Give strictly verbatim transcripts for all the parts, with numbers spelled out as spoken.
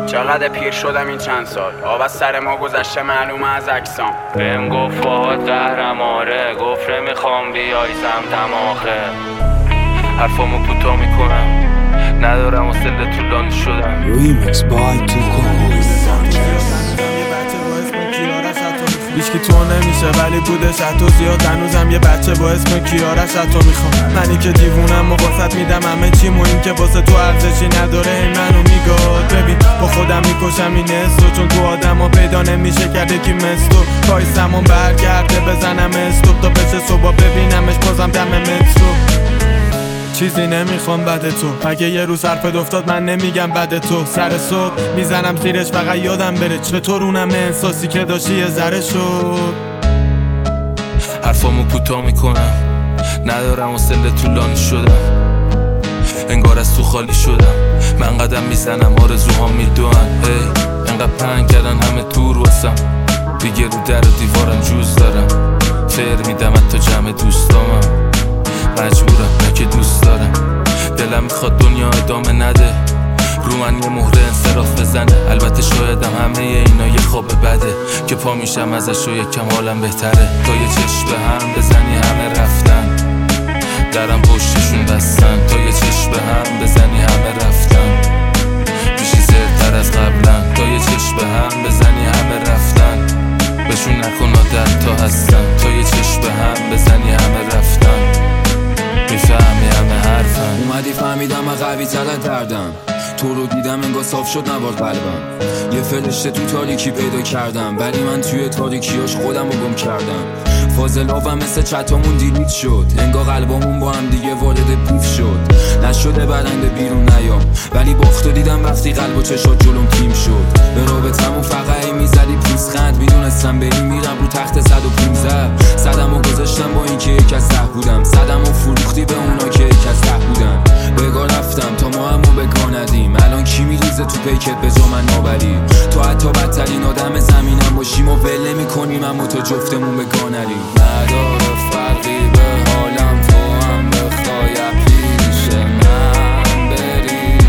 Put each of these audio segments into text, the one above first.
چقدر پیر شدم این چند سال، آب از سر ما گذشته معلومه از اجسام. بهم گفت فاهات قهرم آره، گفت میخوام بیای سمتم آخه. حرفامو کوتاه میکنم، ندارم حوصله طولانی شدم. Remix by Tuco. هیچکی تو نمیشه ولی بودش حتی زیاد. هنوزم یه بچه با اسم کیارش حتی میخوام. منی که دیوونم و واسط میدم همه چیم و این که واسه تو ارزشی نداره این منو میگاد. ببین با خودم میکشم این استو، چون تو آدم ها پیدا نمیشه کرده کی مستو. پایستمون برگرده بزنم استوب تا بشه صبح ببینمش بازم دم مترو. چیزی نمیخوام بده تو، اگه یه روز حرفت افتاد من نمیگم بده تو. سر صبح میزنم زیرش فقط یادم بره چطور اونم احساسی که داشتی یه ذره شد. حرفامو کوتاه میکنم، ندارم حوصله طولانی شدم. انگار از تو خالی شدم، من قدم میزنم آرزوهام میدونن. هی انقدر پنگ کردن همه دور واسم، دیگه رو در و دیوارم جوز دارم. فر میدم حتی جمع دوستامم، مجبورم نه که دوست دارم. دلم میخواد دنیا ادامه نده، رو من یه مهره انصراف بزنه. البته شایدم همه اینا یه خواب بده که پا میشم ازش و یکم حالم بهتره. تا یه چشم به هم بزنی همه رفتن، درم پشتشون بستن. تا یه چشم به هم بزنی همه رفتن، میشی زرتر از قبلا. تا یه چشم به هم بزنی همه رفتن، بهشون نکن عادت تا هستن. تا یه چشم به هم بزنی همه رفتن، میفهمی همه حرفن. اومدی فهمیدم من قوی تر دردم، تو رو دیدم انگار صاف شد نوار قلبم. یه فرشته تو تاریکی پیدا کردم، ولی من توی تاریکیاش خودم رو گم کردم. فاضلابم مثل چتامون دیلیت شد، انگار قلبامون با هم دیگه وارد بیف شد. نشده برنده بیرون نیام، ولی باختو دیدم وقتی قلب و چشات جلوم تیم شد. به رابطمون فقط میزدی پوزخند، میدونستم بری میرم رو تخت صد و پونزده. صدم و گذاشتم با این که یک از ده بودم، صدم و فروختی به اونا که یک از ده بودن. بگاه رفتم تا ما همو بگاه ندیم، الان کی میریزه تو پیکت به جا من نابری. تو حتی بدترین آدم زمینم باشیم و ول نمی کنیم اما تا جفتمون بگاه نریم. نداره فرقی به حالم، تو هم بخوای پیش من بری.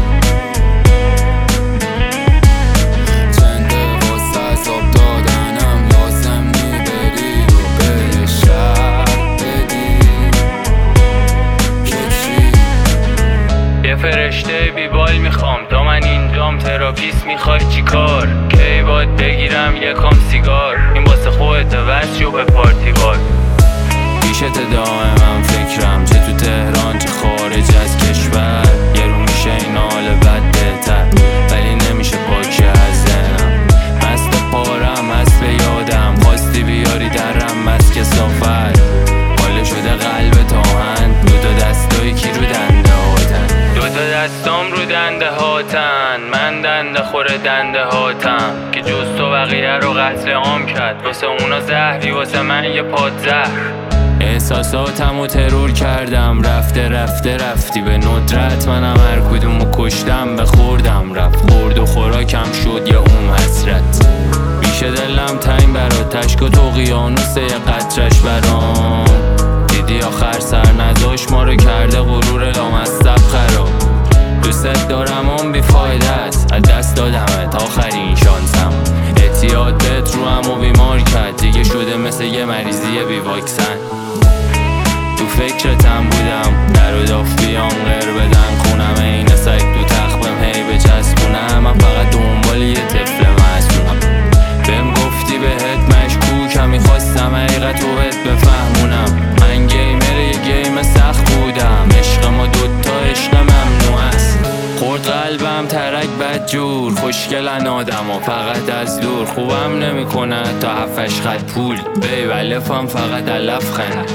چنده واسه عذاب دادنم لازم میبری و به شهر بدی که چی. یه فرشته بیبال میخوام، تا من اینجام تراپیست میخوای چی کار؟ کی باید بگیرم یکم سیگار، این واسه خودت وز جو به پارتی باد. پیشت دائم من فکرم، چه تو تهران چه خارج از کشور. یه رو میشه این حال بد بهتر، ولی نمیشه پاکی از ذهنم. مست پارم مست به یادم، خواستی بیاری درم مست کثافت. حاله شده قلب تاهن، دو تا دستایی کی رو دنده هاتن. دو تا دستام رو دنده هاتن، من دنده خوره دنده هاتم. که جز تو بقیه رو قتل عام کرد، واسه اونا زهری واسه من یه پاد زهر. احساساتم رو ترور کردم، رفته رفته رفتی به ندرت. منم هر کدومو کشتم به خوردم رفت، خورد و خوراکم شد یا اون حسرت. میشه دلم تنگ برات، تشک و تو قیانوسه یه قطرش برام. دیدی آخر سر نزاش ما رو کرده غرور لامصب خراب. دوست دارم اون بیفایده است، از دست دادمت آخرین شانسم. اعتیاد بهت رو هم و بیمار کرد، دیگه شده مثل یه مریضی بی واکسن. تو فکرتم بودم در و داف بیام غیر بدن خونم، این سگ تو تخمم هی بچسبونم. من فقط دنبال یه طفل معصومم. بهم گفتی بهت مشکوکم، میخواستم حقیقت رو بهت بفهمونم. من گیمر یه گیم سخت بودم، عشق ما دوتا عشق ممنوع است. خورد قلبم ترک بد جور، خوشگلن آدم و فقط از دور. خوبم نمی کند تا هفتش خط پول، بیولفم فقط علف خند.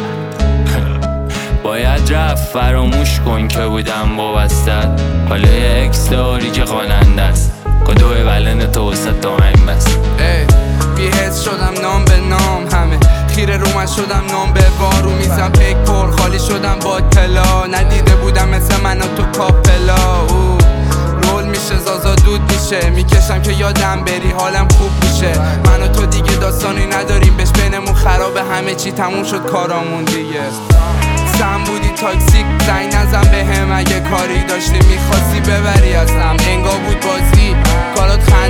باید رفت فراموش کن که بودم وابستت. حالا یه اکس داری که خواننده است، کدوه ولن تو وسط دائم بست. بی حس شدم نام به نام، همه خیره رو من شدم نام به بارو میزم. پیک پر خالی شدم با تلا، ندیده بودم مثل من و تو کاپلا. او رول میشه زازا دود میشه، میکشم که یادم بری حالم خوب میشه. من و تو دیگه داستانی نداریم، بهش بینمون خرابه همه چی تموم شد کارامون دیگه. سم بودی تاکسیک زنگ نزن به هم، اگه کاری داشتی میخواستی ببری ازم. انگار بود بازی کارات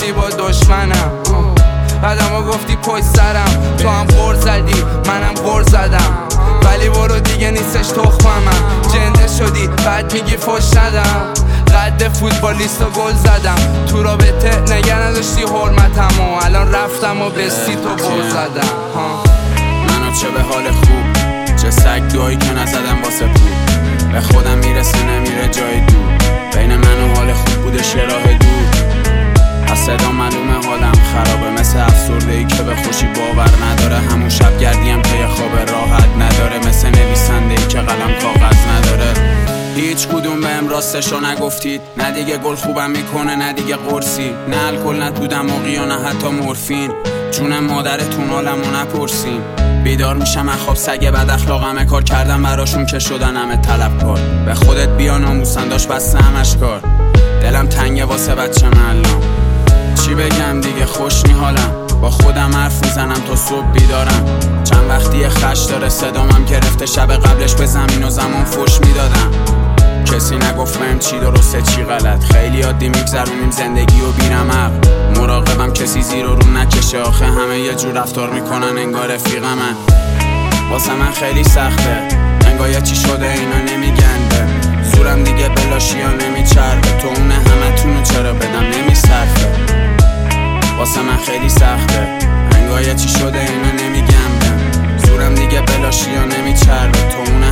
داشتی با دشمنم، بعدمو گفتی پشت سرم، تو هم غر زدی منم غر زدم، ولی برو دیگه نیستش تخممم. جنده شدی بعد میگی فش ندم، قد فوتبالیست و گل زدم، تو رابطه نگه نداشتی حرمتم و الان رفتم و به سی تو بر زدم. منو چه به حال خوب، چه سگ دوایی که نزدم واسه پول، به خودم میرسه نمیره جای دور، بین من و حال خوب بودش یه راه دور. از صدا معلومه حالم خرابه، مثل افسرده ای که به خوشی باور نداره، همون شب گردیم پی خواب راحت نداره، مثل نویسنده ای که قلم کاغذ نداره. هیچ کدوم بهم راستشو نگفتید، نه دیگه گل خوبم میکنه نه دیگه قرصی، نه الکل نه تو دماغی و نه حتی مورفین، جون مادرتون حالمو نپرسین. بیدار میشم از خواب سگ بد اخلاقمه، کار کردم براشون که شدن همه طلبکار، به خودت بیا ناموسن داشت بسته همش کار، دلم تنگه واسه بچه ملام، چی بگم دیگه خوش نی حالم، با خودم حرف میزنم تا صبح بیدارم، چند وقتی خش داره صدامم گرفته، شب قبلش به زمین و زمان فش میدادم، کسی نگفت بهم چی درسته چی غلط، خیلی عادی میگذرونیم زندگی و بیرمق، مراقبم کسی زیر و رو نکشه، آخه همه یه جور رفتار میکنن انگار رفیقمن، واسه من خیلی سخته انگار یه چی شده اینا نمیگنده، زورم دیگه بلاشی ها نمیچربه، تو اونه همه تونو چرا بدم نمیصرفه، واسه من خیلی سخته انگار یه چی شده اینا نمیگنده، زورم دیگه بلاشی ها نمیچربه، تو اونه